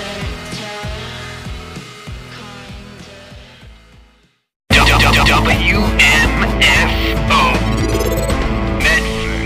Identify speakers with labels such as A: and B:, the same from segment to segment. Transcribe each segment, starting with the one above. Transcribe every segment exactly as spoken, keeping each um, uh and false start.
A: W M F O Medford.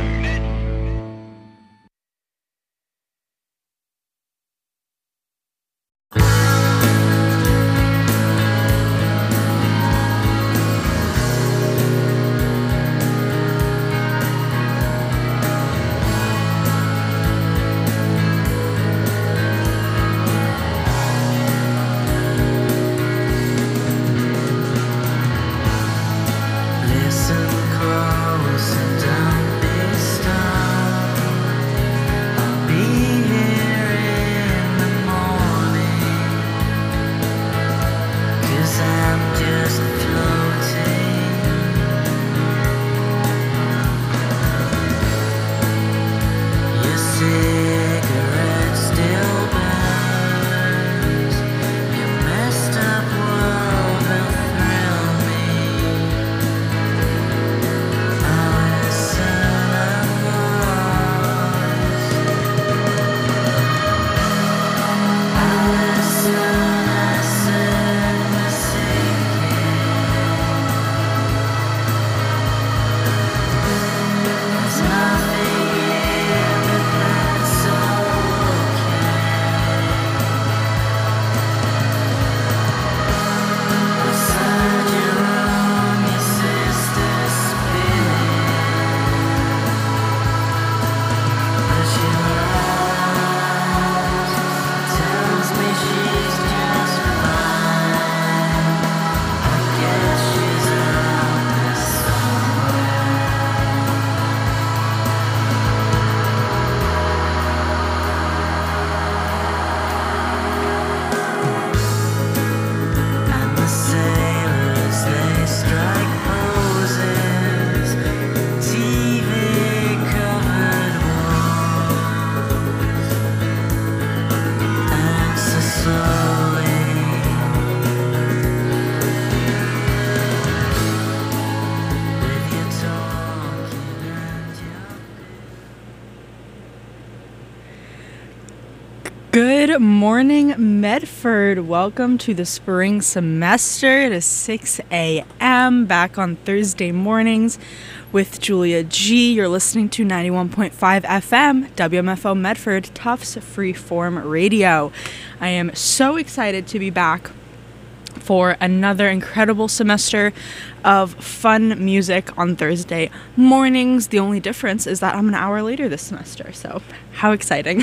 B: Good morning, Medford. Welcome to the spring semester. It is six a.m. back on Thursday mornings with Julia G. You're listening to ninety-one point five F M, W M F O Medford, Tufts Freeform Radio. I am so excited to be back for another incredible semester of fun music on Thursday mornings. The only difference is that I'm an hour later this semester, so how exciting.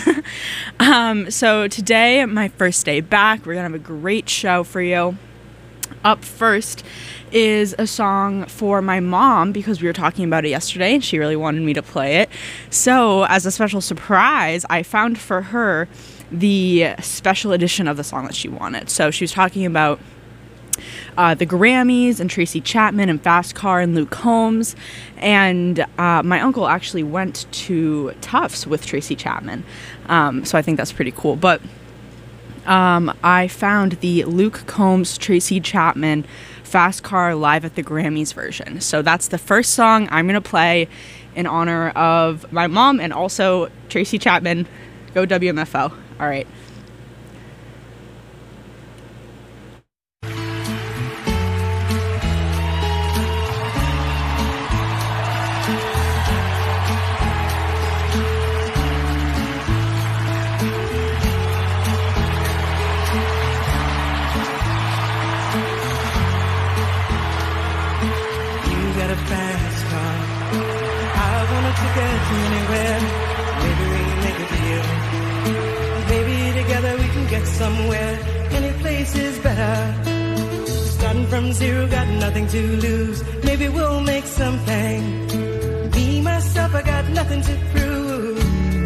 B: um, so today, my first day back, we're gonna have a great show for you. Up first is a song for my mom, because we were talking about it yesterday and she really wanted me to play it. So as a special surprise, I found for her the special edition of the song that she wanted. So she was talking about Uh, the Grammys and Tracy Chapman and Fast Car and Luke Combs, and uh, my uncle actually went to Tufts with Tracy Chapman, um, so I think that's pretty cool. But um, I found the Luke Combs, Tracy Chapman, Fast Car Live at the Grammys version. So that's the first song I'm going to play in honor of my mom and also Tracy Chapman. Go W M F O. All right.
C: Somewhere, any place is better. Starting from zero, got nothing to lose. Maybe we'll make something. Me, myself, I got nothing to prove.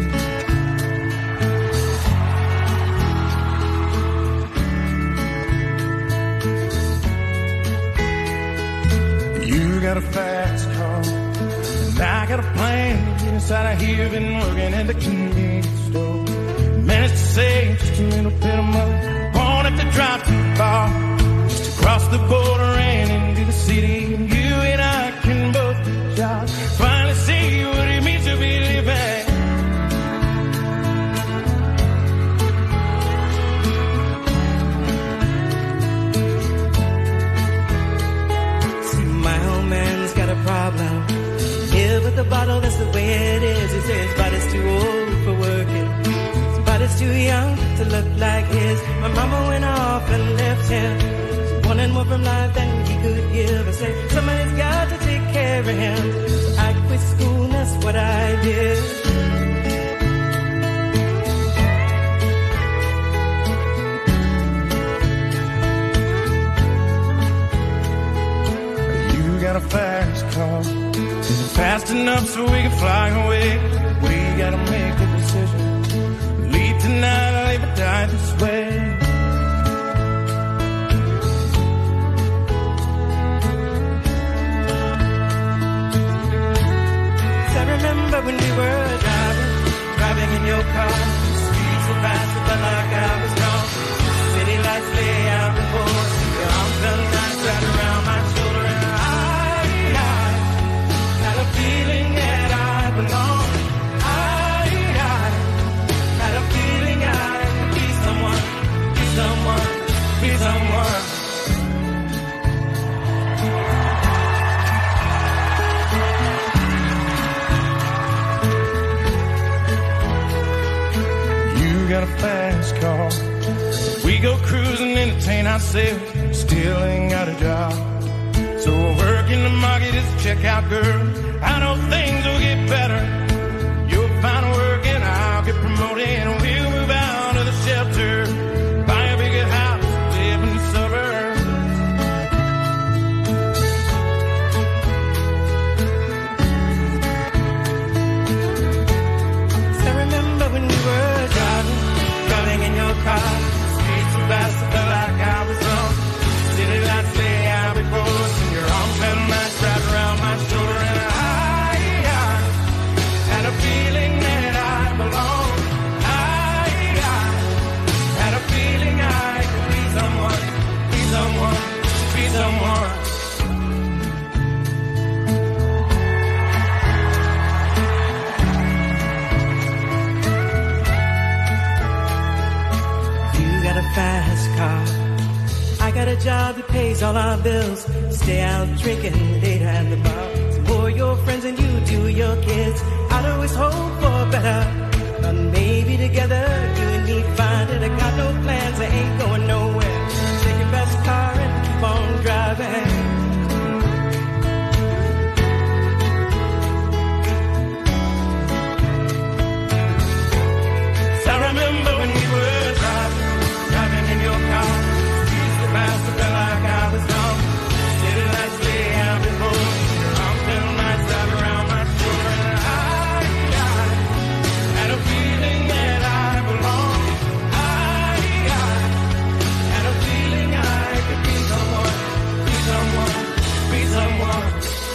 D: You got a fast car, and I got a plan. Get inside of here, been working at the convenience store. Managed to save just a little bit of money. Won't have to drive too far, just across the border and into the city. And you and I can both get jobs. Finally see what it means to be living.
C: young to look like his. My mama went off and left him, wanting more from life than he could give. I said, somebody's got to take care of him. I quit school and that's what I did.
D: You got a fast car, is it fast enough so we can fly away? We gotta make a decision, leave tonight or live or die this way.
C: Remember when we were driving, driving in your car, streets so fast it felt like I was gone. City lights lay out before us, your arms felt nice right around my shoulder, and I, I had a feeling that I belonged. I, I had a feeling I could be someone, be someone, be someone.
D: Got a fast car, we go cruising, entertain ourselves, still ain't got a job. So we're working the market as a checkout girl. I know things will get better. You'll find work and I'll get promoted, and we'll move out of the shelter, buy a bigger house, live in the suburbs.
C: So remember when we were driving, driving in your car, streets so fast it felt like I was on. City lights lay out before us, and your arms felt nice wrapped around my shoulder, and I, I had a feeling that I belonged. I, I had a feeling I could be someone, be someone, be someone. Fast car, I got a job that pays all our bills. Stay out drinking late at the bar. So for your friends and you do your kids, I'd always hope for better. But maybe together you and me find it. I got no plans, I ain't going nowhere. Take your best car and keep on driving. So I remember when we were driving, driving in your car, streets so fast it felt like I was gone. City lights lay out before us, your arms felt nice wrapped around my shoulder, and I, I had a feeling that I belonged. I, I had a feeling I could be someone, be someone, be someone.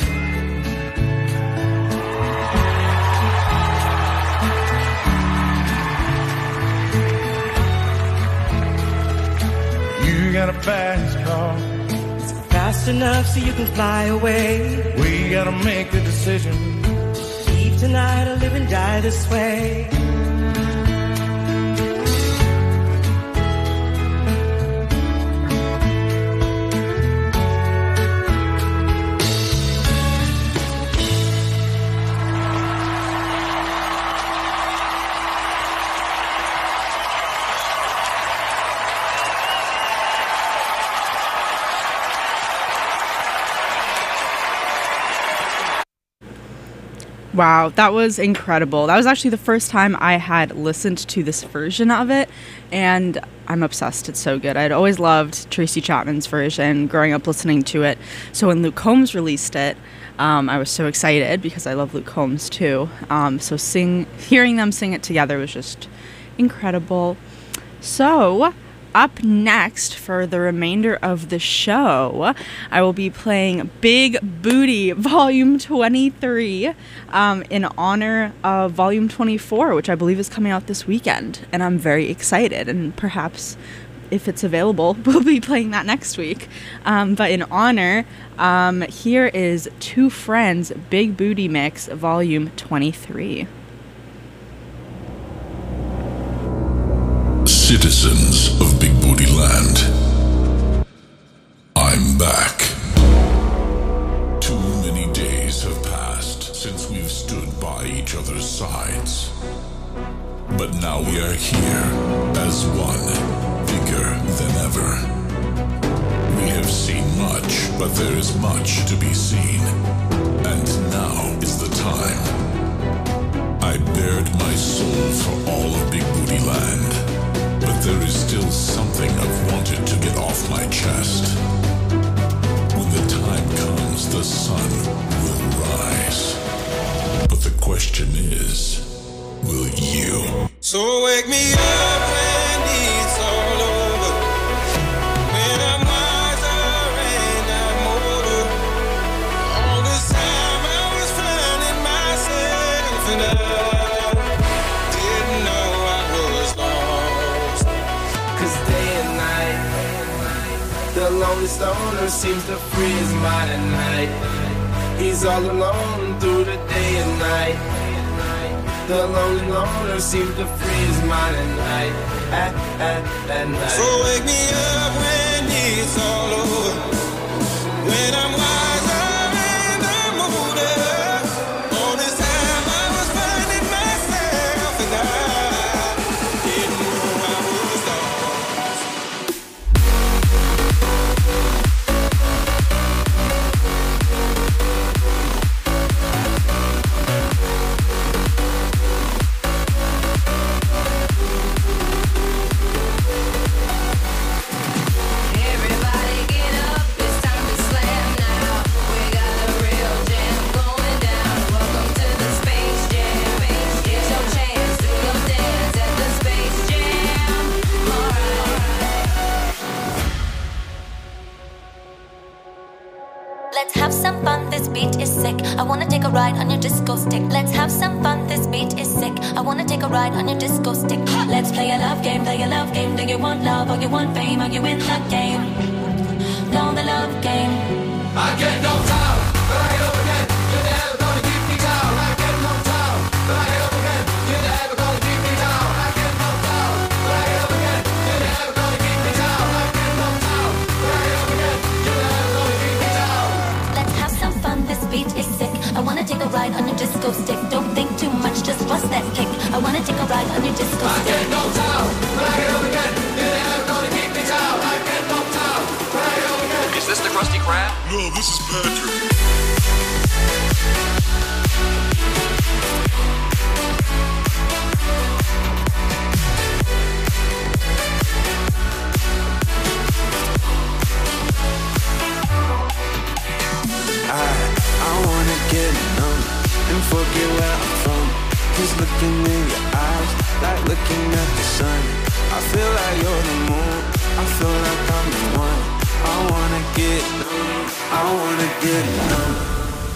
D: You got a fast car,
C: Fast enough so you can fly away.
D: we gotta make a decision.
C: Leave tonight or live and die this way.
B: Wow, that was incredible. That was actually the first time I had listened to this version of it, and I'm obsessed. It's so good. I'd always loved Tracy Chapman's version growing up listening to it. So when Luke Combs released it, um, I was so excited because I love Luke Combs too. Um, so sing, hearing them sing it together was just incredible. So up next for the remainder of the show, I will be playing Big Booty Volume twenty-three um, in honor of Volume twenty-four, which I believe is coming out this weekend. And I'm very excited, and perhaps if it's available, we'll be playing that next week. Um, but in honor, um, here is Two Friends Big Booty Mix Volume twenty-three.
E: Citizens of Big Booty Land, I'm back. Too many days have passed since we've stood by each other's sides. But now we are here, as one, bigger than ever. We have seen much, but there is much to be seen. And now is the time. I bared my soul for all of Big Booty Land, but there is still something I've wanted to get off my chest. When the time comes, the sun will rise. But the question is, will you?
F: So wake me up when it's all over, when I'm wiser and I'm older. All this time I was finding myself and I didn't know I was lost.
C: Cause day and night, the lonely stoner seems to free his mind at night. He's all alone through the day and night. The lonely loner seems to free his mind at night, at, at, at night.
F: So wake me up when it's all over, when I'm wiser and I'm older. All this time I was finding myself and I didn't know I was lost.
G: Everybody get up, it's time to slam now. We got a real jam going down. Welcome to the Space Jam. Get your chance, do your dance at the Space Jam. Alright.
H: Let's have some fun, this beat is sick. I wanna take a ride on your disco stick. Let's have some fun, this beat is sick. I wanna take a ride on your disco stick. Let's play a love game, play a love game. Do you want love or you want fame? Are you in the game? No, the love game.
C: I get no time, but I get up again. You're never gonna keep me down. I get no time, but I get up again. You're never gonna keep me down. I get no time, but I get up again. You're never gonna keep me down. I get no time, but I get up again. You're never gonna keep me down.
H: Let's have some fun, this beat is sick. I wanna take a ride on your disco stick. Don't think too much, just bust that kick. I wanna take a ride on your disco
C: I
H: stick.
C: get no time, but I get up again. You're never gonna keep me down. I get no time, but I get up again.
A: Is this the Krusty Krab?
E: No, this is Patrick.
C: I, I wanna get numb and forget where I'm from. Cause looking in your eyes, like looking at the sun. I feel like you're the moon, I feel like I'm the one. I wanna get numb, I wanna get numb.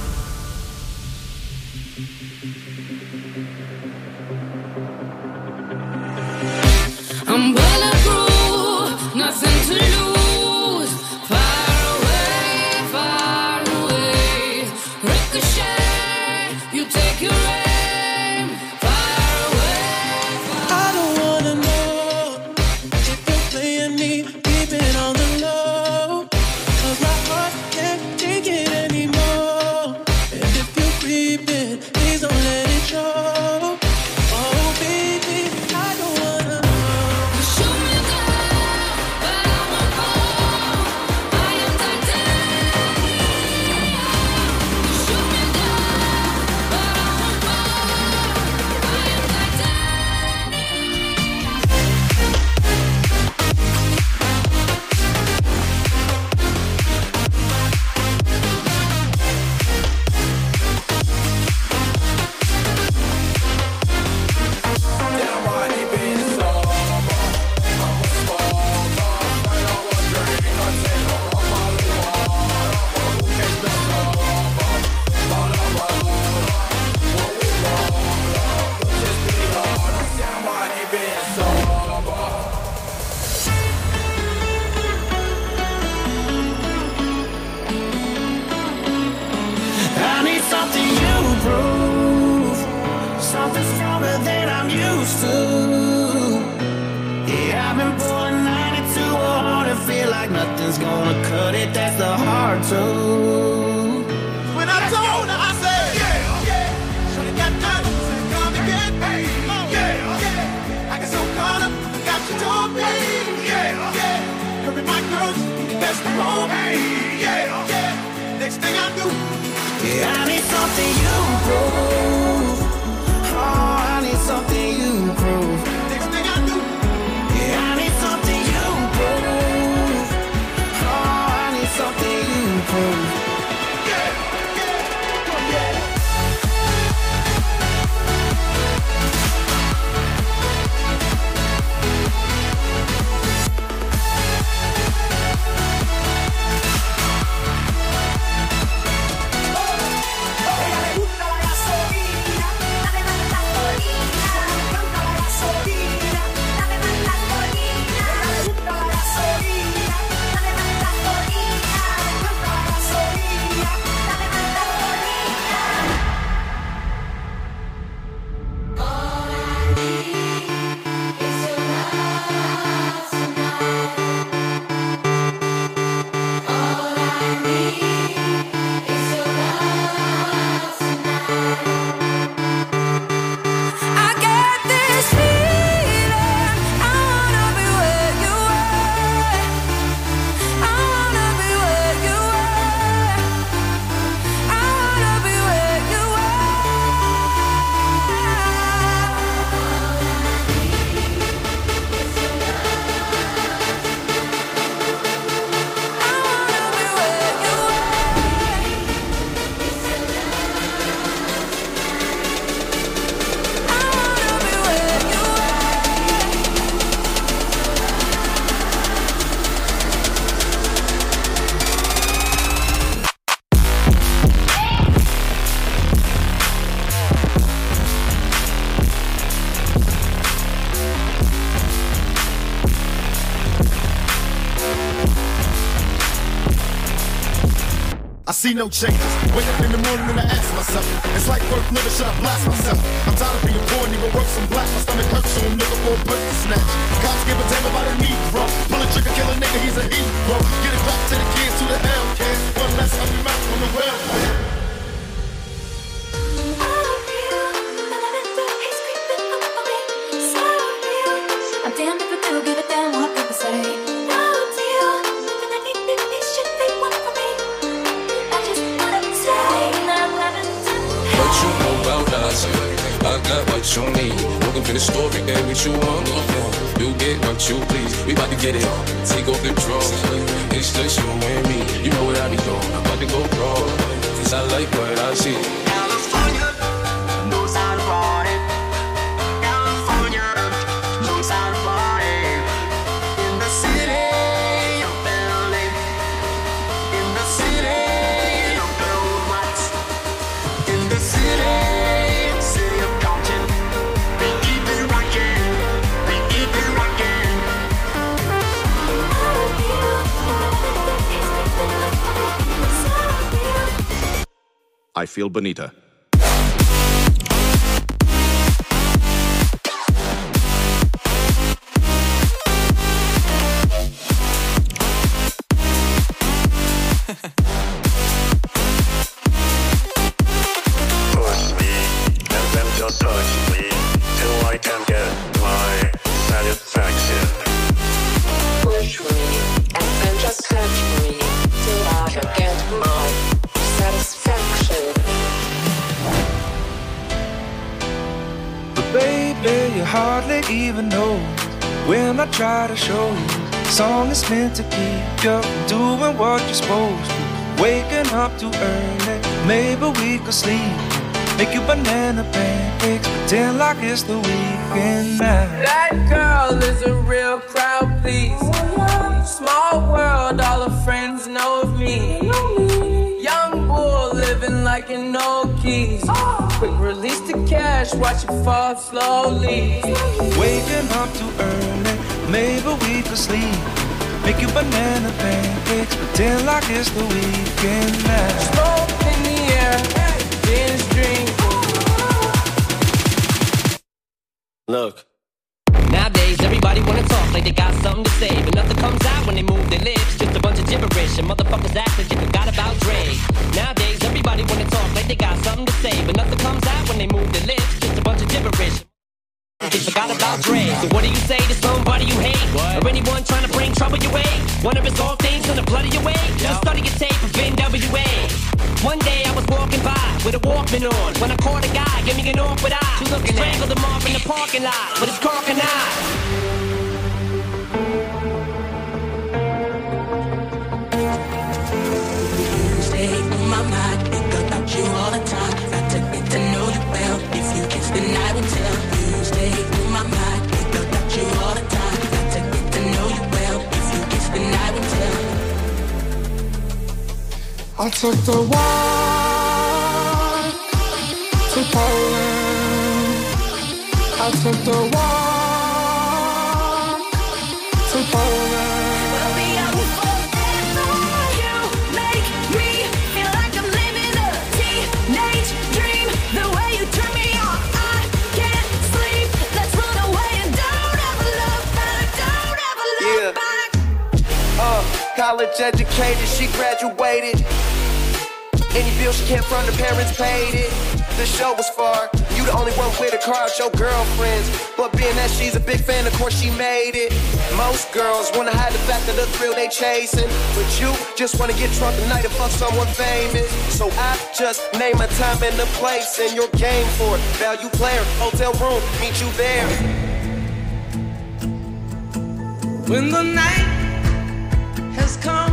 G: I'm bulletproof, nothing to lose. Far away, far away. Ricochet, you take your aim. Far away, far
C: I don't wanna know if you're playing me, keep it on the low. Cause my heart can't take it anymore. And if you're creeping, please don't let it show. Oh baby, I don't wanna know.
G: You shoot me down, but I won't fall. I am titanium. You shoot me down, but I won't fall. I am
C: I need something you prove, something stronger than I'm used to. Yeah, I've been pulling ninety-two hard and feel like nothing's gonna cut it. That's the hard truth. When I told her, I said, yeah, yeah. Should've got done, said, come and get me. Oh, yeah, yeah.
D: That's the wrong. Hey, yeah, yeah. Next thing I do,
C: Yeah, I need something you prove. Oh, I need something you prove.
D: next thing I do,
C: Yeah, I need something you prove. Oh, I need something you prove.
D: yeah, yeah, oh, yeah.
G: I get this feeling. I wanna be where you are. I wanna be where you are. I wanna be where you
D: I see no changes. Wake up in the morning and I ask myself, it's like work, never should I blast myself. I'm tired of being poor, nigga, work some black. My stomach hurts, so I'm looking for a birth to snatch. Cops give a damn about a Negro. Pull a trigger, kill a nigga, he's a hero. Get it back to the kids, to the Hellcat. One less hungry mouth on the welfare.
H: I'm damned if I do give a damn what people say. No deal, nothing I need, baby, this shit they want from me. I just wanna say, not loving
I: What you know about us? I got what you need. Looking for the story, get what you want. You get what you please. We about to get it on. Take off the drugs. It's just you and me. You know what I be doing. I'm about to go wrong. Cause I like what I see.
C: California, no sound party. California, no sound party. In the city of L A. In the city of gold lights. In the city, city of Compton. We keep it rockin'. We keep it rockin'.
J: I feel bonita.
K: Push me and then just touch me till I can get my satisfaction.
L: Push me and then just touch me till I can get my satisfaction.
C: But baby, you hardly even know when I try to show you. Song is meant to keep you from doing what you're supposed to. Waking up too early, maybe we could sleep. Make you banana pancakes, pretend like it's the weekend now.
L: That girl is a real crowd, please. Small world, all her friends know of me. Young bull living like an old keys. Quick release the cash, watch it fall slowly.
C: Waking up too early, maybe we could sleep. Make you banana pancakes, pretend like it's the weekend now.
L: Smoke in the air, binge drink.
I: Look.
M: Nowadays, everybody wanna talk like they got something to say, but nothing comes out when they move their lips. Just a bunch of gibberish, and motherfuckers act like you forgot about Dre. Nowadays, everybody wanna talk like they got something to say, but nothing comes out when they move their lips. Just a bunch of gibberish. They forgot about Dre. So what do you say to somebody you hate? What? Or anyone trying to bring trouble your way? Wanna resolve things from the blood of your way? Just study your tape of N W A. One day I was walking by with a Walkman on when I caught a guy, gave me an awkward eye. Strangled him off in the parking lot with his cock and eye.
C: You stay on my mind, think about you all the time. Got to get to know you well. If you kiss, then I will tell. You stay on my mind, think about you all the time. Got to get to know you well. If you kiss, then I will tell.
D: I took the walk to Poland. I took the walk to Poland.
G: Baby, I will forever. You make me feel like I'm living a teenage dream. The way you turn me on, I can't sleep. Let's run away and don't ever look back. Don't ever look
N: Yeah.
G: back.
N: Uh, college educated, she graduated. Any bill she can't from the parents paid it. The show was far. You the only one with a car out your girlfriends. But being that she's a big fan, of course she made it. Most girls wanna hide the fact of the thrill they chasing. But you just wanna get drunk tonight and fuck someone famous. So I just name a time and a place and your game for it. Value player, hotel room, meet you there.
L: When the night has come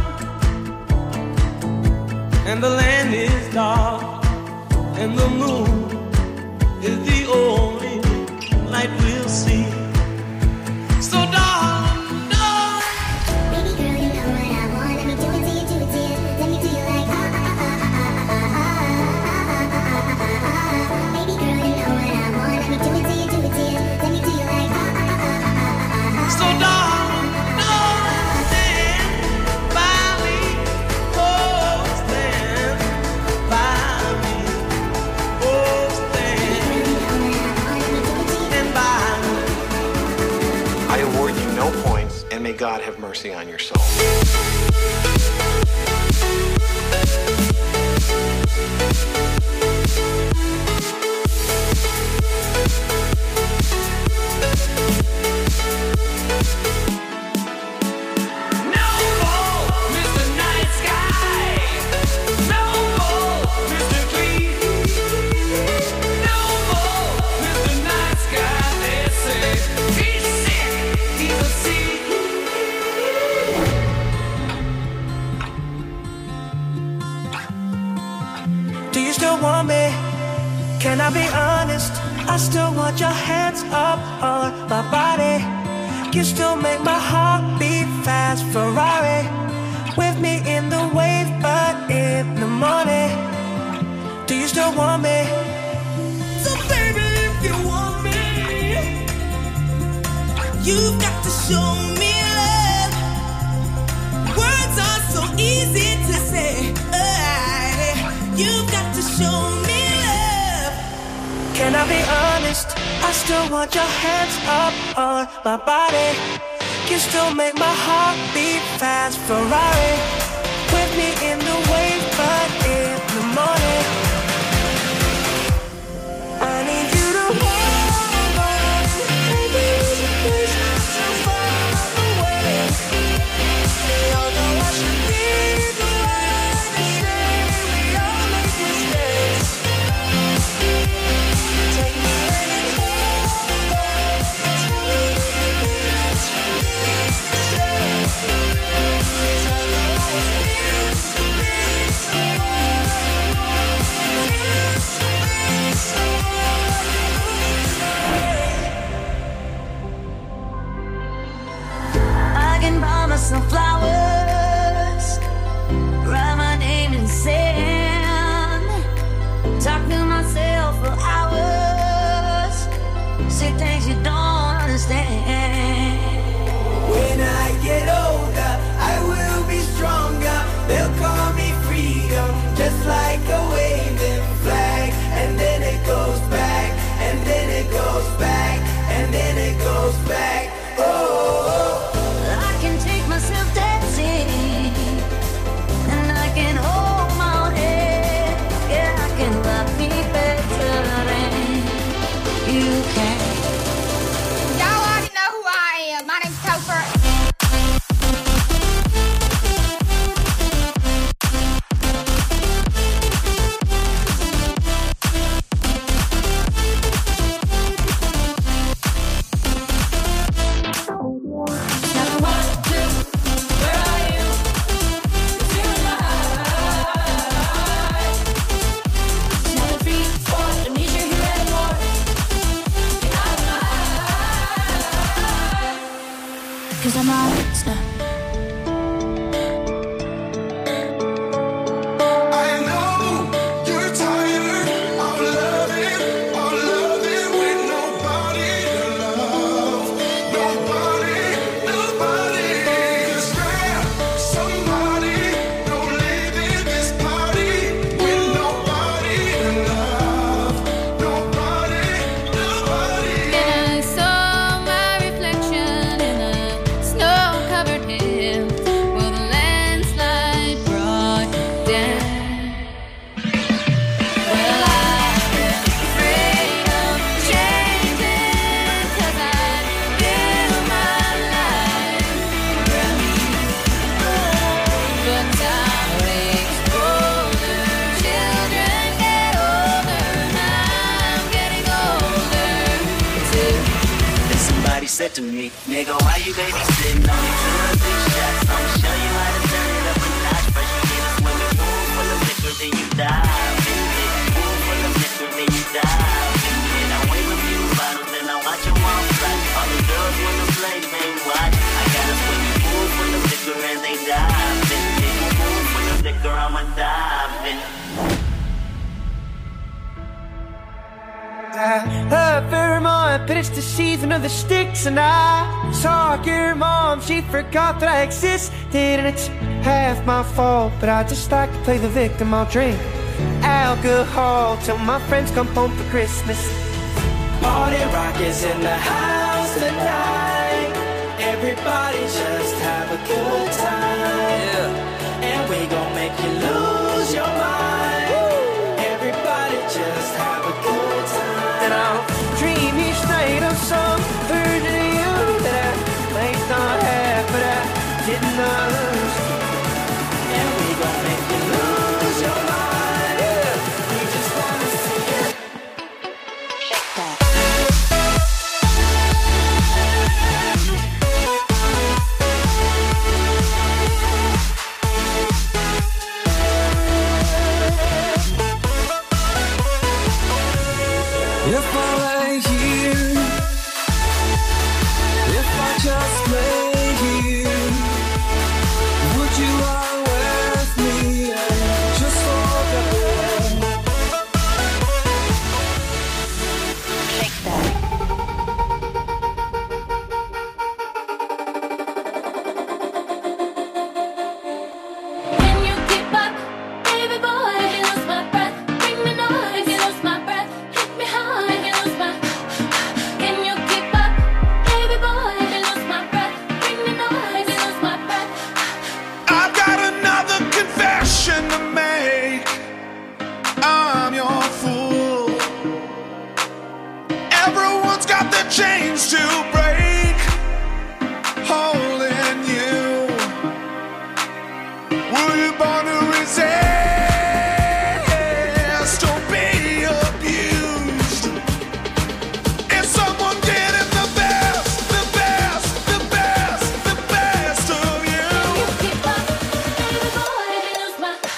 L: and the land is dark and the moon is the only light we'll see. So darling, darling,
G: Baby girl, you know what I want. Let me do it to you, do it to you. Let me do you like ah ah ah ah ah ah ah ah ah. Baby girl, you know what I want. Let me do it to you, do it to you. Let me do you like ah ah ah ah ah ah.
L: so darling, darling, stand by me. Oh, stand by me. Oh, stand, stand by me.
J: I award you no points, and may God have mercy on your soul.
L: No more Mister Night Sky. No more Mister Clean. No more Mister Night Sky. They say he's sick. He's a sick.
C: Do you still want me? Can I be honest? I still want your hands up on my body. You still make my heart beat fast. Ferrari with me in the wave, but in the morning. Do you still want me? So baby, if you want me, you've got to show me love. Words are so easy to say. Uh, you've got to show me love. Can I be honest? I still want your hands up on my body. You still make my heart beat fast. Ferrari with me in the wave, but in the morning. I need you to hold on. Maybe it's a place so far away. We all know I should be the one to say we all make mistakes. Take me and hold on. Tell me it's Cause I know I was meant to be
G: I can buy myself flowers, write my name in sand, talk to myself for hours, say things you don't understand.
C: When I get older, I will be stronger. They'll call me freedom, just like a waving flag. And then it goes back, and then it goes back, and then it goes back. Oh,
G: I can take myself dancing
O: Said to me, nigga, why you babysitting? Only two or three shots. I'ma show you how to turn it up a notch. First you get a swimming pool full of liquor, then you dive in it. Pool full of liquor, then you dive in it. I wave a few bottles, then I watch them all fly. All the girls wanna play, they watch. I got a swimming pool full of liquor and they dive in it. Pool full of liquor, I'ma dive in it.
C: I love her mom, but it's the season of the sticks. And I saw your mom, she forgot that I existed. And it's half my fault, but I just like to play the victim. I'll drink alcohol till my friends come home for Christmas. Party rock is in the house tonight. Everybody just have a good time, yeah. And we gon' make you lose your mind. Everybody just have a good time. And I'll dream each night of some version of you that I might not have, but I did not lose. And we gon' make you lose your mind, yeah. We just wanna see it. Shake that.
P: If I lay here, if I just lay here, would you lie with me and just forget? Shake that.
H: Can you keep up, baby boy? If you lose my breath, bring me noise. If you lose my breath, hit me hard. If you lose my, can you keep up, baby boy? If you lose my breath, bring me noise. If you lose my breath.
D: I've got another confession to make. I'm your fool. Everyone's got their chains to break, holding you. Were you born to resist or be abused? If someone getting the best, the best, the best, the best of you.
H: Keep up, baby boy. If you lose my.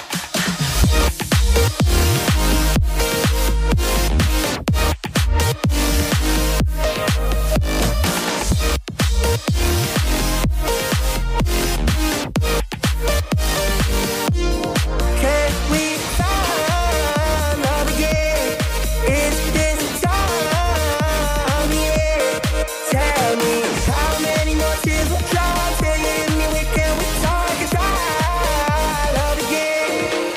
C: Can we find love again? It's this time, yeah. Tell me how many more tears will dry till you hit me with, can we talk and try love again?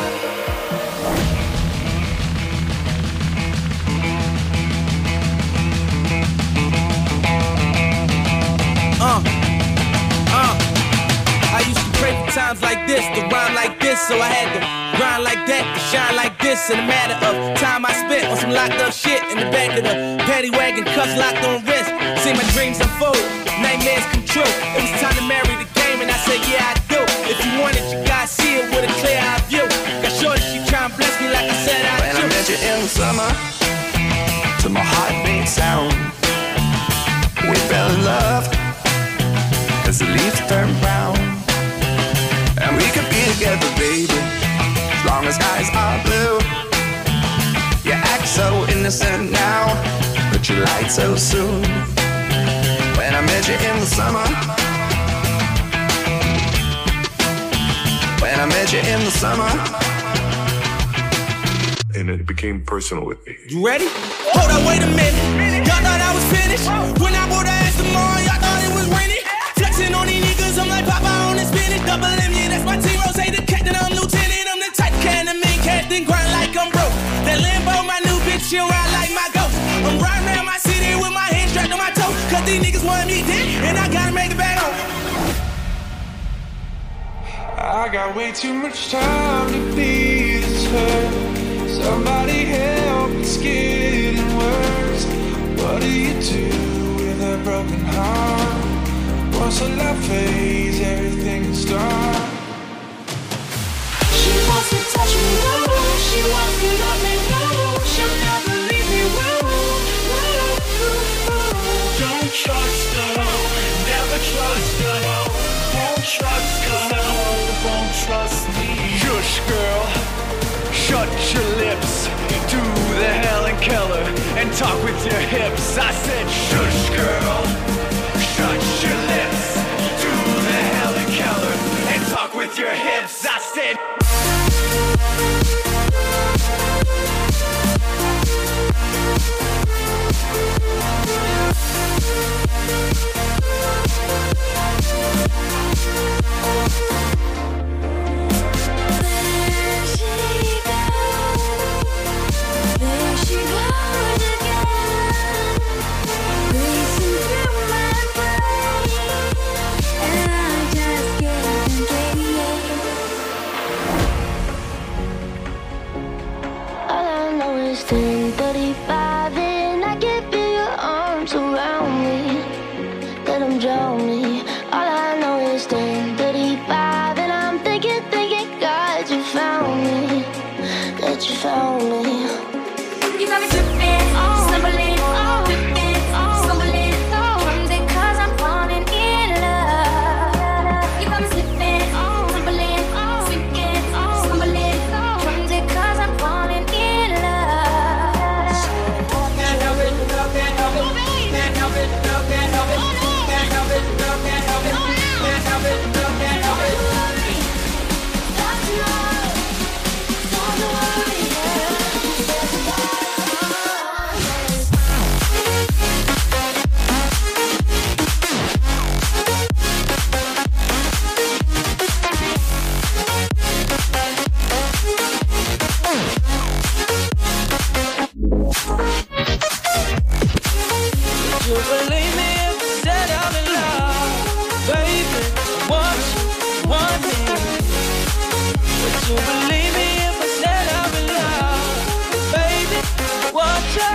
Q: Uh, uh. I used to pray for times like this, to rhyme like this, so I had to grind like that, to shine like this. In a matter of time I spent on some locked up shit in the back of the paddy wagon, cuffs locked on wrist. See my dreams unfold, nightmares come true. It was time to marry the game, and I said, yeah, I do. If you want it, you gotta see it with a clear eye view. Got shorty, she try and bless me like I said I
F: When I
Q: do.
F: met you in the summer, to my heartbeat sound, we fell in love as the leaves turn brown. And we could be together, baby, as long as skies are blue. You act so innocent now, but you lied so soon. When I met you in the summer,
R: met you in the summer.
E: And it became personal with me.
Q: You ready? Hold up, wait a minute. Y'all thought I was finished. When I bought the ass tomorrow, y'all thought it was rented. Flexing on these niggas, I'm like Papa on the spinach. Double M, yeah, that's my team. Rose, the captain, I'm lieutenant. I'm the type can to make captain grind like I'm broke. That Lambo, my new bitch, she'll ride like my ghost. I'm riding around my city with my hands strapped on my toes. Cause these niggas want me dead, and I gotta make it back home.
D: I got way too much time to be this hurt. Somebody help, it's getting worse. What do you do with a broken heart? Once a love phase, everything is dark.
G: She wants to touch me, no. She wants to love me, no. She'll never leave me, whoa, whoa. Don't trust her, never trust her. Won't trust her, won't trust me.
A: Shush, girl. Shut your lips. Do the Helen Keller and talk with your hips. I said, shush, girl. Shut your lips. Do the Helen Keller and talk with your hips. I said.
G: ten thirty-five and I can feel your arms around me. Let them drown me. All I know is ten thirty-five and I'm thinking, thinking, God, you found me. That you found me. You got me tripping, oh, stumbling, oh, tripping, oh, stumbling, oh, crazy 'cause I'm falling in love. You got me slipping, oh, stumbling, oh, sinking, oh, stumbling, oh, crazy 'cause I'm falling in love. Can't help it, no, can't help it, can't help it, no, can't help it, can't help it, no, can't help it, can't help it, no, can't help it. That's love, don't worry, yeah.
L: You believe me if I said I'm in love, baby? Want you, want me? Would you believe me if I said I'm in love, baby? Want you?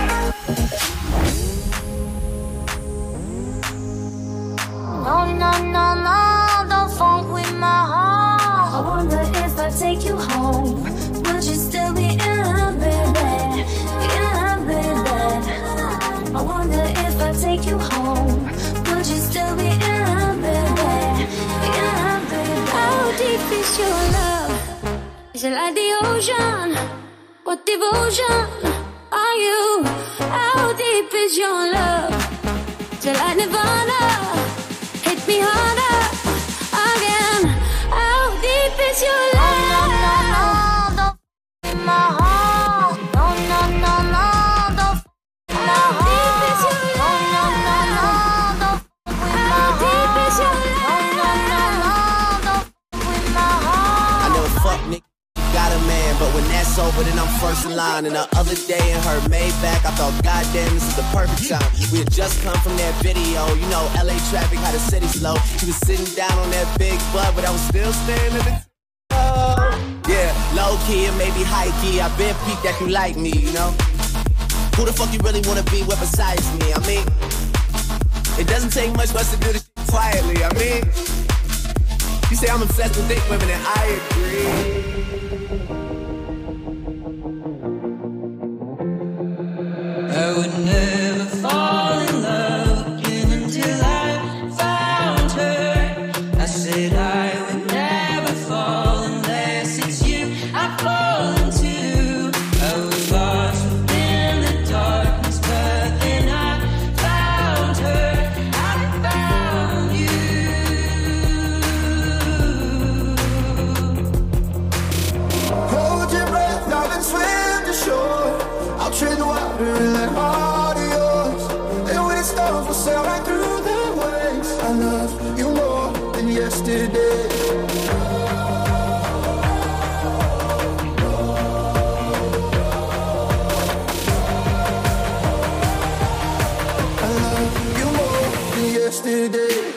G: No, no, no, no, don't funk with my heart. I wonder if I take you home, would you still be in love, baby? In love, baby. I wonder if I take you home, would you still be in love, baby? In love, baby. How deep is your love? Is it like the ocean? What devotion are you? How deep is your love? Is it like Nirvana? Hit me harder again. How deep is your love? No, no, no, no, don't f- in my heart. No, no, no, no, don't f- in my heart. How deep is your love? No, no, no, no, don't f- with my heart. How deep is your love? No, no, no, no, don't f- with my heart.
S: I never fuck nigga. Got a man, but when that's over, then I'm first in line. And the other day in her Maybach, I thought, goddamn, this is the perfect time. We had just come from that video, you know, L A traffic, how the city slow. He was sitting down on that big butt, but I was still staring at the oh. Yeah, low key and maybe high key. I been peeped that you like me, you know. Who the fuck you really wanna be with besides me? I mean, it doesn't take much for us to do this shit quietly. I mean, you say I'm obsessed with thick women, and I agree.
L: I would never fall in love again until I found her. I said I would never fall unless it's you I fall into. I was lost within the darkness, but then I found her. I found you.
P: yesterday. I love you more than yesterday.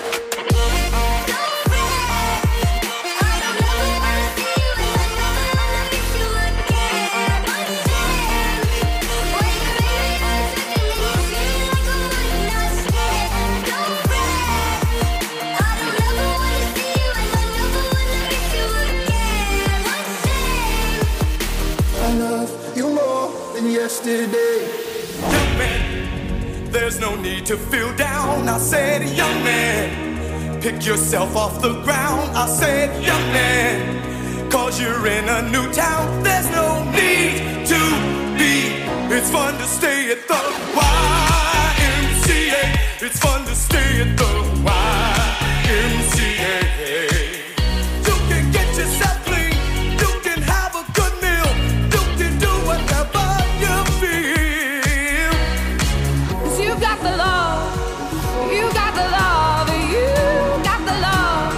P: I love you more than yesterday.
D: Young man, there's no need to feel down. I said, young man, pick yourself off the ground. I said, young man, cause you're in a new town. There's no need to be. It's fun to stay at the Y M C A. It's fun to stay at the Y M C A. You can get yourself clean. You can have a good meal. You can do whatever you feel.
L: 'Cause you got the love, you got the love, you got the love,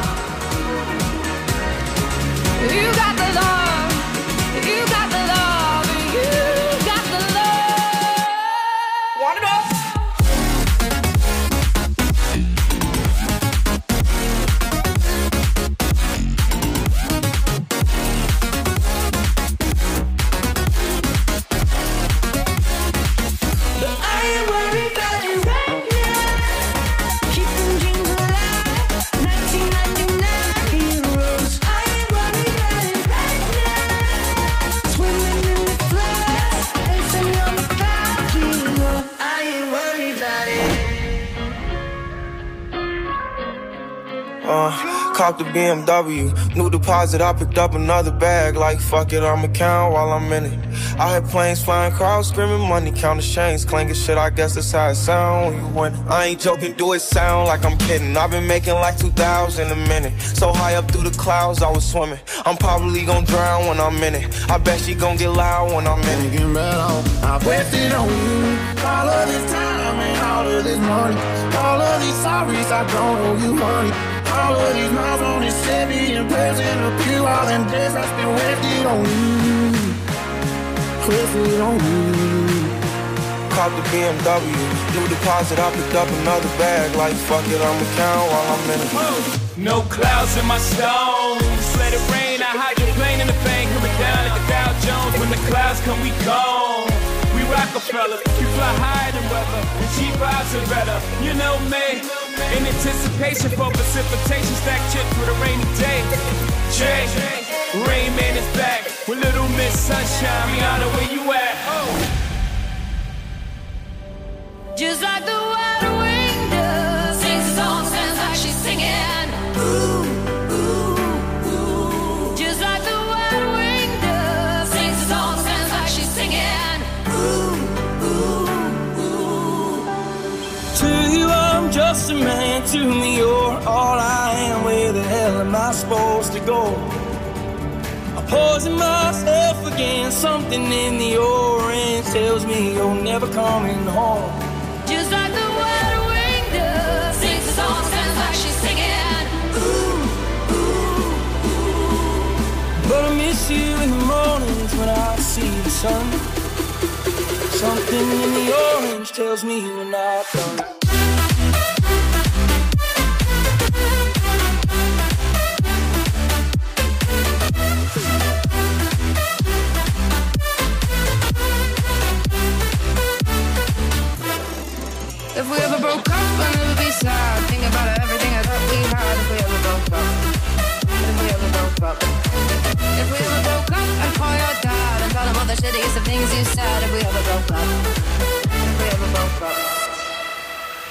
L: you got the love, you got the love, you got the love. Want it all?
P: But I ain't worried about it right now. Keeping dreams alive, nineteen ninety-nine heroes. I ain't worried about it right now. Swimming in the floods, dancing on the cloud hero. I ain't worried about it.
F: Uh, cop the B M W, new deposit, I picked up another bag. Like fuck it, I'ma count while I'm in it. I had planes flying, crowds screaming, money counting chains, clanking shit. I guess that's how it sound when you win. I ain't joking, do it sound like I'm kidding. I've been making like two thousand a minute. So high up through the clouds, I was swimming. I'm probably gonna drown when I'm in it. I bet she gon' get loud when I'm in it.
P: Get right on. I wasted on you all of this time and all of this money. All of these sorries, I don't owe you money. All of these miles on this Chevy and present a few. All them days I spent wasted on you. Wasted on you.
F: Cop the B M W, new deposit, I picked up another bag. Like fuck it, I'ma count while I'm in it.
A: No clouds in my stones. Let it rain, I hide your plane in the bank. Coming down like the Dow Jones. When the clouds come, we gone. We Rockefeller, we fly higher than weather. The cheap vibes are better, you know me. In anticipation for precipitation, stack chips for the rainy day. Jay, Rain Man is back with Little Miss Sunshine. Rihanna, where you at? Oh.
L: Just like the wild wind does, sings a song, sounds like she's singing. Ooh, ooh, ooh. Just like the wild wind does, sings a song, sounds like she's singing. Ooh, ooh, ooh.
Q: To you, I'm just a man. To me, you're all I am. Where the hell am I supposed to go? I'm poisoning myself again. Something in the orange tells me you're never coming home.
L: Just like the wild wind does, sings a song, sounds like she's singing. Ooh, ooh, ooh.
Q: But I miss you in the mornings when I see the sun. Something in the orange tells me we're not done.
L: If we ever broke up, I'd never be sad. Think about everything I thought we had. If we ever broke up, if we ever broke up, if we ever broke up, I'd call your dad and tell him all the shittiest of things you said. If we ever broke up, if we ever broke up.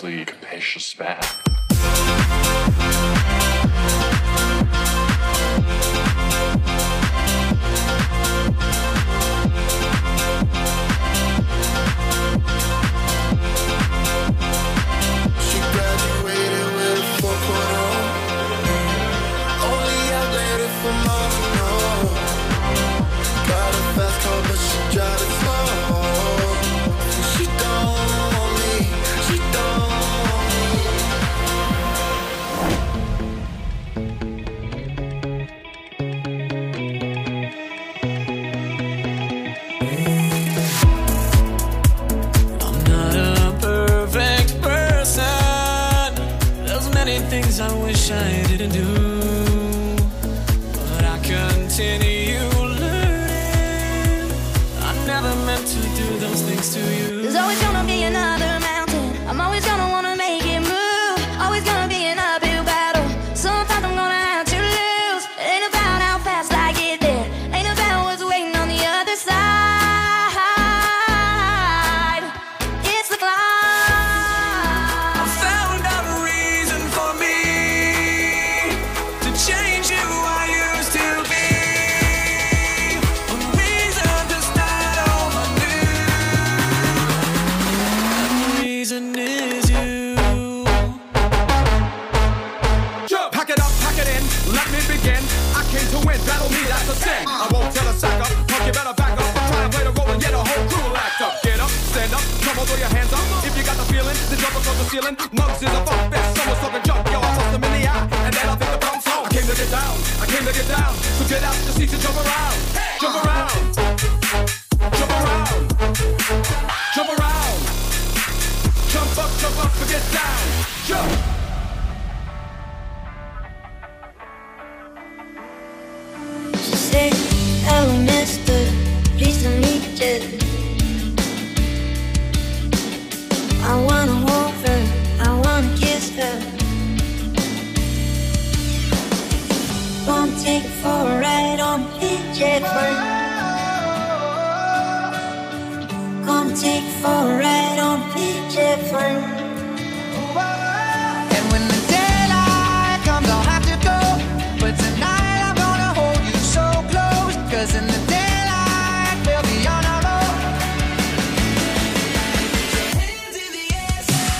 R: capriciously capacious back.
F: She graduated with a four point oh. Only I dated for months, no. Got a fast car, but she drive it slow. She don't want me, she don't want me.
T: I'm not a perfect person. There's many things I wish I didn't do, but I continue learning. I never meant to do those things to you.
H: There's always gonna be another mountain. I'm always gonna wanna make it move. Always gonna be an uphill battle. Sometimes I'm gonna have to lose. It ain't about how fast I get there. Ain't about what's waiting on the other side. It's the climb.
T: I found out a reason for me to change who I used to be. A reason to start over new. And the reason is you.
U: Jump. Pack it up, pack it in, let me begin. I came to win, battle me, that's a sin. I won't tell a sack up, punk, you better back up. I'm trying to play the role and get a whole crew will act up. Get up, stand up, come on, throw your hands up. If you got the feeling, then jump across the ceiling. Mugs is a funk fest, someone's talking junk. Yo, I bust them in the eye, and then I'll pick the bounce home. I came to get down, I came to get down. So get out the seats and jump around. Jump around. Jump around. Jump around. Jump up, jump up, and get down. Jump.
H: She said, hello mister, pleased to meet you. I wanna hold her, I wanna kiss her. Gonna take her for a ride on a big jet bird. Gonna take her for a ride on a big jet bird.
C: And when the daylight comes, I'll have to go. But tonight I'm gonna hold you so close. Cause in the daylight, we'll be on our own. Hands in the air,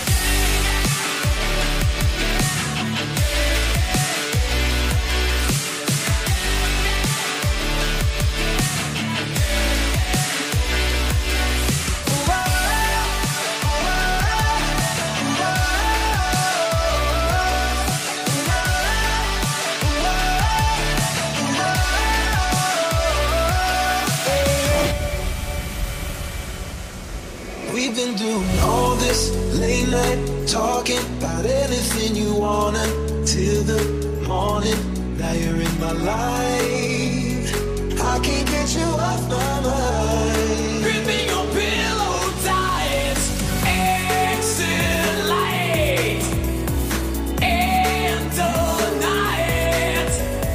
F: We've been doing all this late night talking about anything you wanna till the morning. Now you're in my life. I can't get you off my mind.
T: Gripping your pillow tight, exit light, end the night.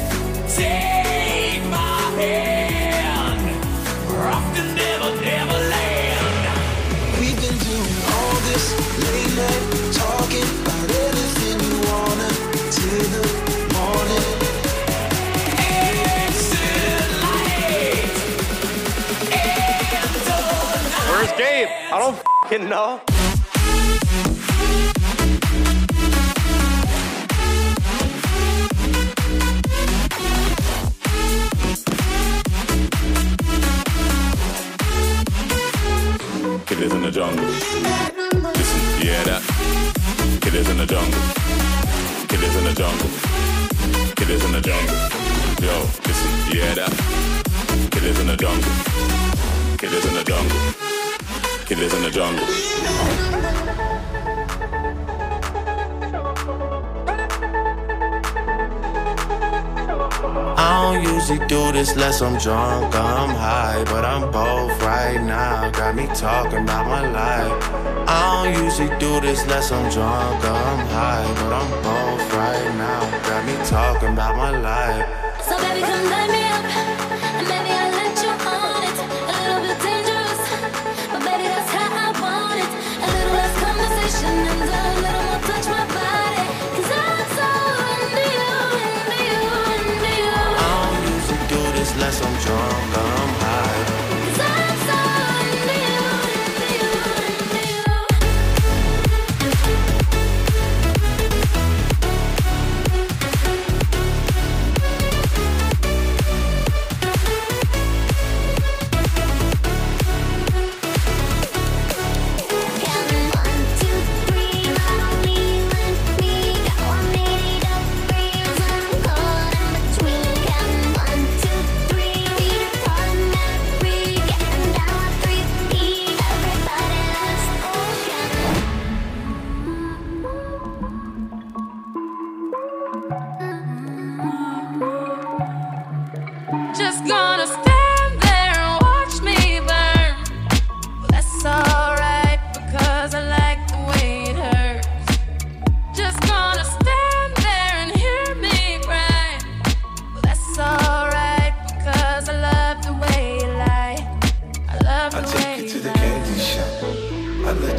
T: Take my hand, off to never, never land.
F: We've been doing all this late night talking about anything you wanna till the morning.
T: Exit light, end the night.
V: Where's Gabe? I don't f***ing know.
E: Killers in the jungle. Listen, you hear that? Killers in the jungle. Killers in the jungle. Killers in the jungle. Yo, listen, you hear that? Killers in the jungle. Killers in the jungle. Killers in the jungle.
K: I don't usually do this unless I'm drunk or I'm high, but I'm both right now. Got me talking about my life. I don't usually do this unless I'm drunk or I'm high, but I'm both right now. Got me talking about my life.
H: So baby, come light me up, and maybe I'll let you on it. A little bit dangerous, but baby, that's how I want it. A little less conversation and a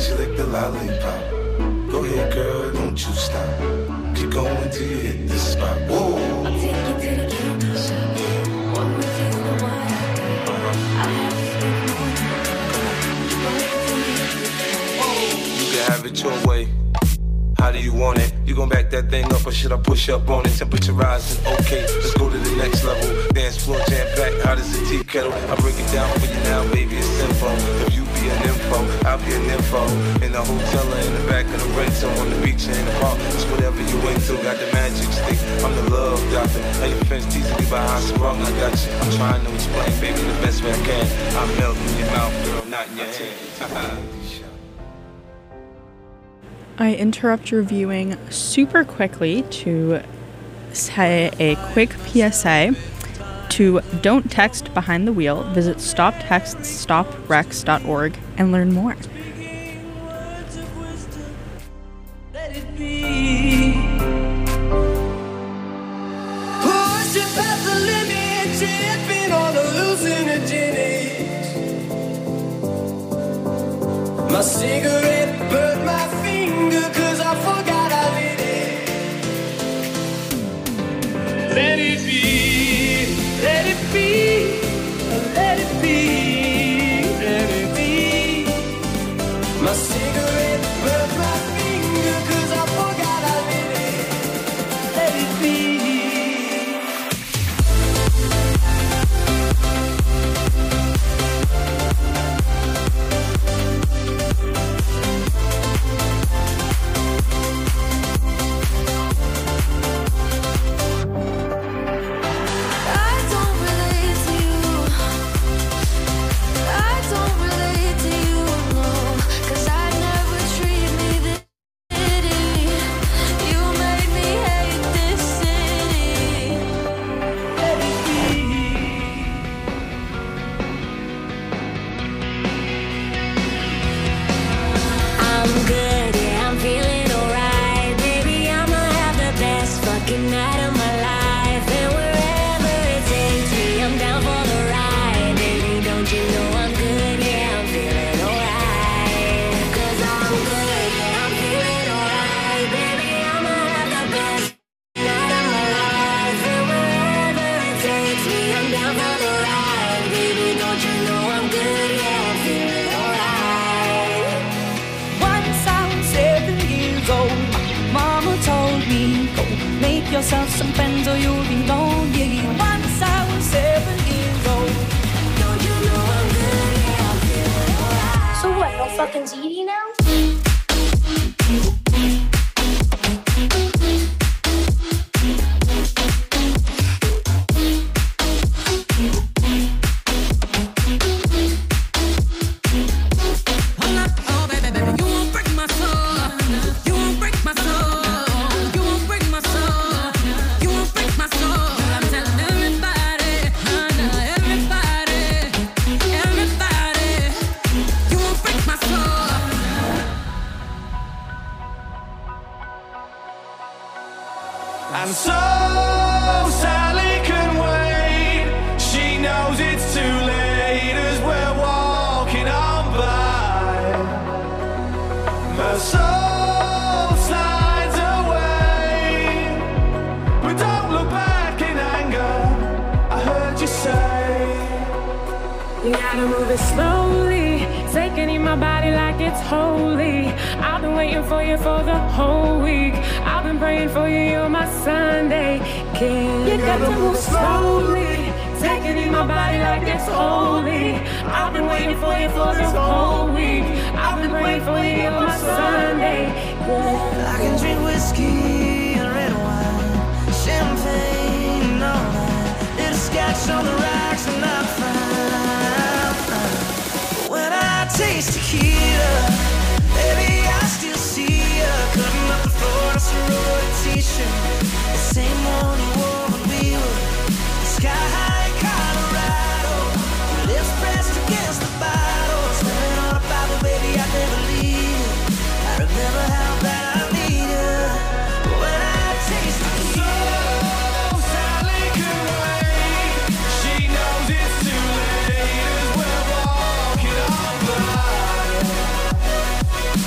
B: she lick the lollipop. Go ahead, girl, don't you stop. Keep going till you hit the spot. Whoa.
P: I'll take you to the counter shop. One with you, the one I do. I'll have you
B: You can have it your way. How do you want it? You gon' back that thing up or should I push up on it? Temperature rising, okay, let's go to the next level. Dance floor jam packed, hot as a tea kettle. I break it down for you now, baby, it's simple. If you be an info, I'll be an info. In the hotel or in the back of the rental, on the beach or in the park, it's whatever you into. Got the magic stick, I'm the love doctor. Now your friends teasing me about how strong I got you. I'm trying to explain, baby, the best way I can. I'm melting in your mouth, girl, not in your hand.
R: I interrupt your viewing super quickly to say a quick P S A to don't text behind the wheel. Visit stop text stop wrecks dot org and learn more.
P: Let it be. Pushing past the limit, tripping on the hallucinogenics. My cigarette burnt my finger 'cause I forgot I lit it. Let it be, let it be, let it be, let it be. My cigarette burnt my finger 'cause I forgot I lit it. Let it be.
W: Yourself some friends or you'll be lonely. Once I was seven years old. Don't you know I'm good? Yeah, I'm feeling alright.
X: So what, no fucking Z D now?
P: And so Sally can wait. She knows it's too late as we're walking on by. Her soul slides away, but don't look back in anger. I heard you say
Y: you gotta move it slowly, taking in my body like it's holy. I've been waiting for you for the whole week. I've been praying for you, you're my Sunday king. You gotta move slowly, taking in my body like it's holy. I've been waiting for you for this whole week. I've been praying for you, you're my Sunday king.
P: I can drink whiskey and red wine, champagne and all that. Little scotch on the rocks and I'm fine, fine. But when I taste tequila, baby, I still see ya cutting up the floor in a sorority t-shirt, the same one you wore when we were sky high in Colorado. Lips pressed against the bottle, swearing on a Bible, baby, I'd never leave. I remember how bad I need you. But when I taste tequila, Sally can wait. She knows it's too late as we're walking on by.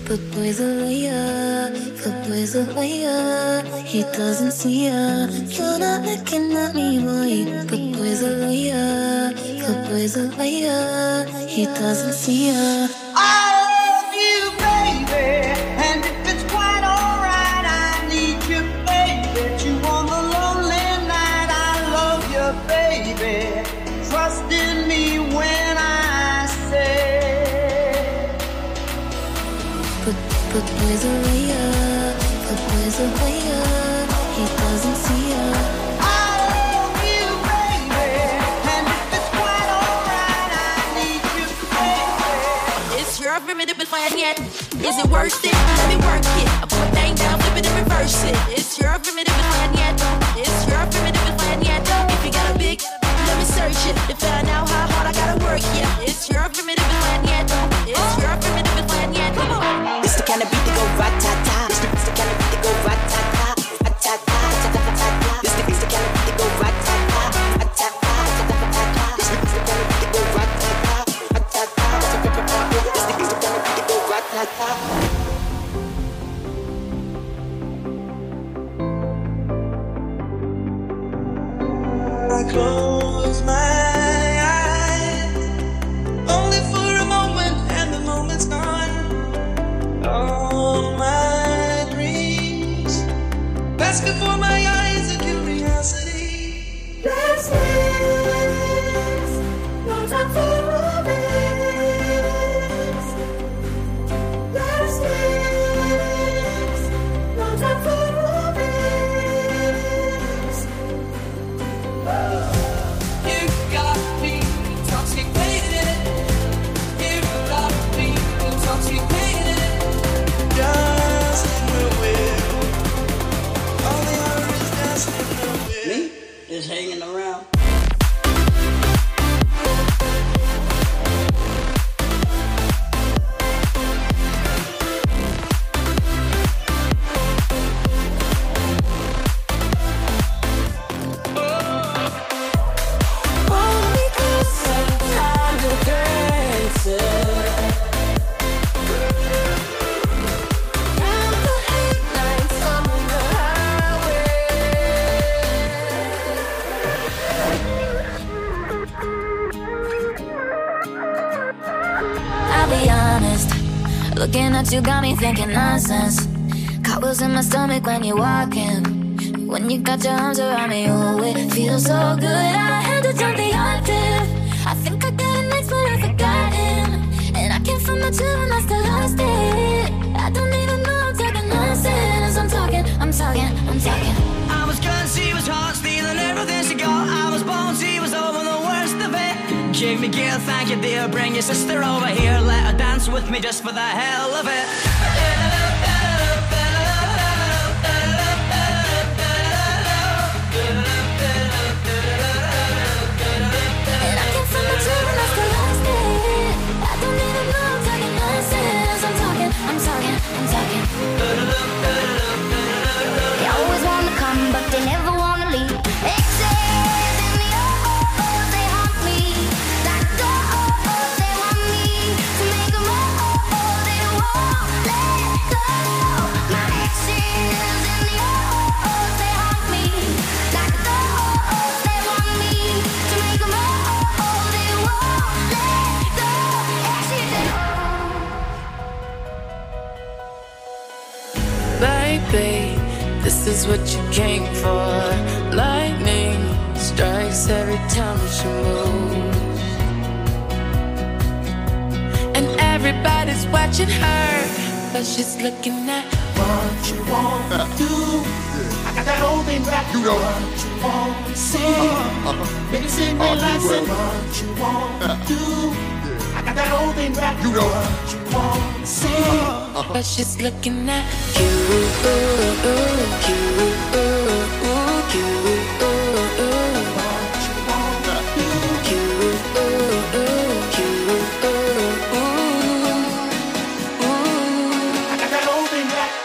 H: But boy's a liar, but boy's a liar. He doesn't see ya. You're not looking at me, boy. But boy's a liar, but boy's a liar. He doesn't see ya.
P: I love you, baby, and if it's quite alright, I need you, baby. You on the lonely night, I love you, baby. Trust in me when I say.
H: But but boy's a liar, but boy's a liar. He doesn't see ya.
P: I love you, baby, and if it's quite alright, I need you, baby.
I: It's your primitive plan yet. Is it worth it? Let me work it. I put a thing down, flip it and reverse it. It's your primitive plan yet. It's your primitive plan yet. If you got a big, let me search it to find out how hard I gotta work. Yeah, it's your primitive plan yet. It's your primitive plan yet. Come on.
J: It's the kind of beat that go rat-ta-ta. It's the, it's the kind of beat that go rat-ta-ta. Rat-ta-ta, rat-ta-ta-ta. It's the, it's the kind of beat that go rat-ta-ta. Rat-ta-ta, rat-ta-ta-ta. It's the, it's the kind of beat that go rat-ta-ta. Rat-ta-ta, rat-ta-ta-ta. It's the, it's the kind of beat that go rat-ta-ta.
P: I close my eyes, only for a moment, and the moment's gone. All my dreams pass before my eyes, a curiosity.
H: Let's dance, no time for romance. Let's dance, no time for romance.
P: You got me intoxicated. You got me intoxicated. Dancing away. All the hour is dancing away.
J: Me? Just hanging around.
P: Only 'cause sometimes you're dancing. Round the headlights on the
H: I'll be honest, looking at you got me thinking nonsense. Cobwebs in my stomach when you walk in. When you got your arms around me, oh, it feels so good. I had to jump the octave. I think I got it next, but I forgot it. And I came from the two and I still lost it. I don't even know I'm talking nonsense. I'm talking, I'm talking, I'm talking.
A: I was good, she was hot, stealing everything she got. I was born, she was over the worst of it. Give me gear, thank you dear. Bring your sister over here, let her dance with me just for the hell of it.
H: And I came from the two and I still lost it. I don't even know I'm talking nonsense. I'm talking, I'm talking, I'm talking. They always wanna come, but they never wanna leave. Exes in the oh-oh-oh, they haunt me. Like the oh-oh, they want me to make them oh-oh-oh, they won't let go. My exes in the oh-oh-oh, they haunt me. Like the oh-oh, they want me to make them oh-oh-oh, they won't let go. Exes.
M: Baby, this is what you came for. Lightning strikes every time she moves, and everybody's watching her, but she's looking at what you want to do. I got that old thing back. You know what you want to see. Baby, sing me like say what you want to do. I got that old thing back. You know what you want to see. But she's looking at you, you, you, what you want to do. You, you, I got that old thing back.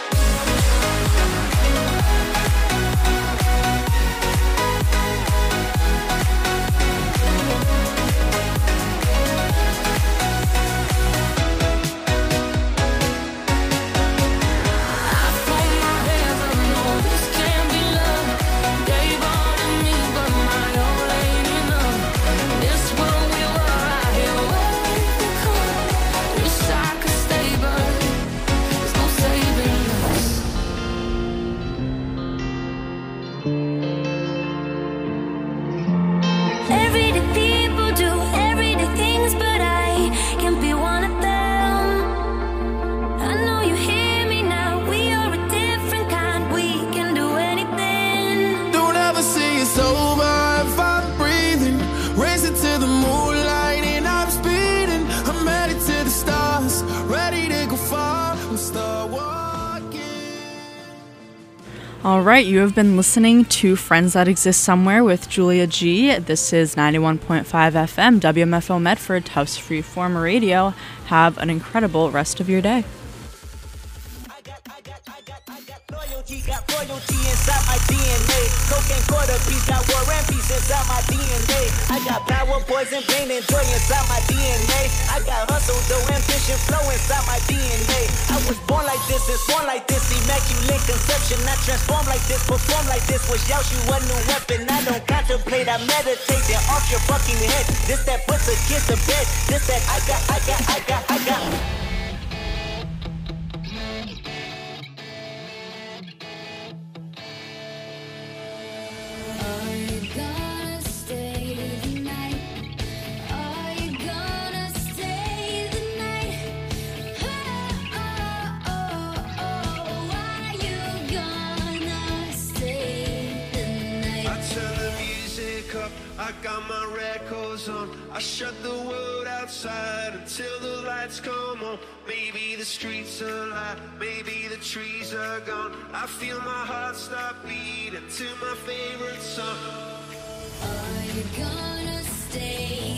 R: All right, you have been listening to Friends That Exist Somewhere with Julia G. This is ninety-one point five F M, W M F O Medford, Tufts Freeform Radio. Have an incredible rest of your day.
D: Loyalty, got royalty inside my D N A. Cocaine quarter piece, got war and peace inside my D N A. I got power, poison, pain, and joy inside my D N A. I got hustle, though, ambition, flow inside my D N A. I was born like this, and born like this, immaculate conception. I transform like this, perform like this, was Yaosh you a new weapon. I don't contemplate, I meditate, then off your fucking head. This that puts against the bed. This that I got, I got, I got, I got.
G: I got my records on. I shut the world outside until the lights come on. Maybe the streets are alive, maybe the trees are gone. I feel my heart stop beating to my favorite song.
H: Are you gonna stay